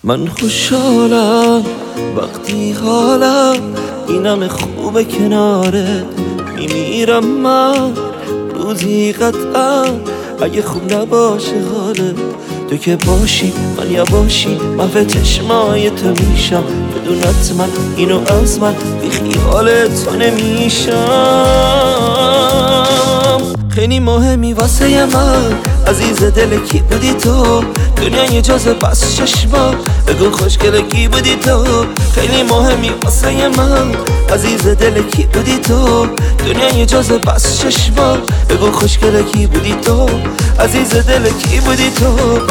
من خوشحالم وقتی حالم اینم خوبه کنارت میمیرم من روزی قطعا اگه خوب نباشه حالت تو که باشی من یا باشی محو چشمای تو میشم بدونت من اینو از من بی خیال تو نمیشم خیلی مهمی واسه من عزیز دل کی بودی تو دنیای اجازه بس چشما بگو خوشگل کی بودی تو خیلی مهمی واسه من عزیز دل کی بودی تو دنیای اجازه بس چشما بگو خوشگل کی بودی تو عزیز دل کی بودی تو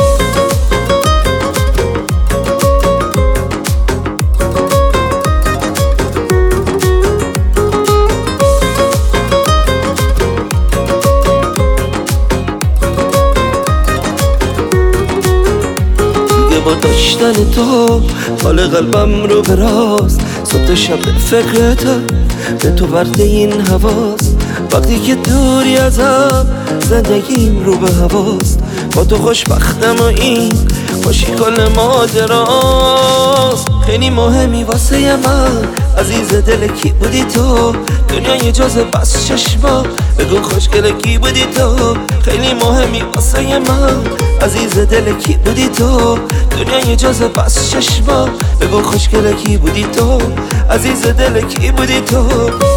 با داشتن تو حال قلبم رو براست صبح شب به فکرتم به تو ورده این هواست وقتی که دوری ازم زندگیم رو به هواست با تو خوشبختم و این خوشی کل ماجراست خیلی مهمی واسه من عزیز دل کی بودی تو دنیای اجازه بس چشما بگو خوشگل کی بودی تو خیلی مهمی واسه من عزیز دل کی بودی تو دنیای اجازه بس چشما بگو خوشگل کی بودی تو عزیز دل کی بودی تو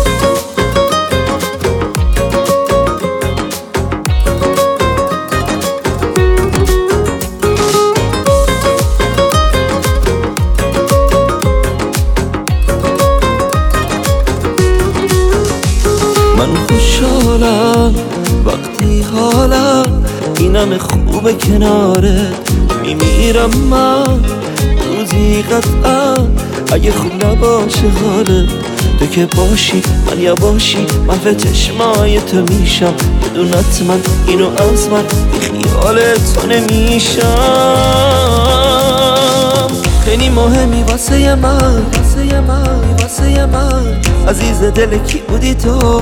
من خوشحالم وقتی حالم اینم خوبه کنارت میمیرم من روزی قطعا اگه خوب نباشه حالت تو که باشی من یا باشی محو چشمای تو میشم بدونت من اینو از من بی خیال تو نمیشم خیلی مهمی واسه من عزیز دل کی بودی تو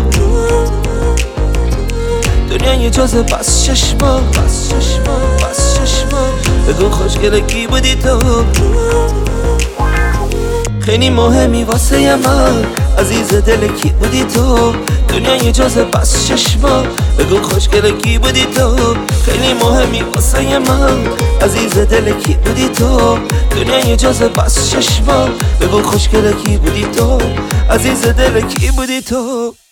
دنیای اجازه بس چشما بگو خوشگل کی بودی تو خیلی مهمی واسه من عزیز دل کی بودی تو دنیای اجازه بس چشما بگو خوشگل کی بودی تو خیلی مهمی واسه من عزیز دل کی بودی تو دنیای اجازه بس چشما بگو خوشگل کی بودی تو عزیز دل کی بودی تو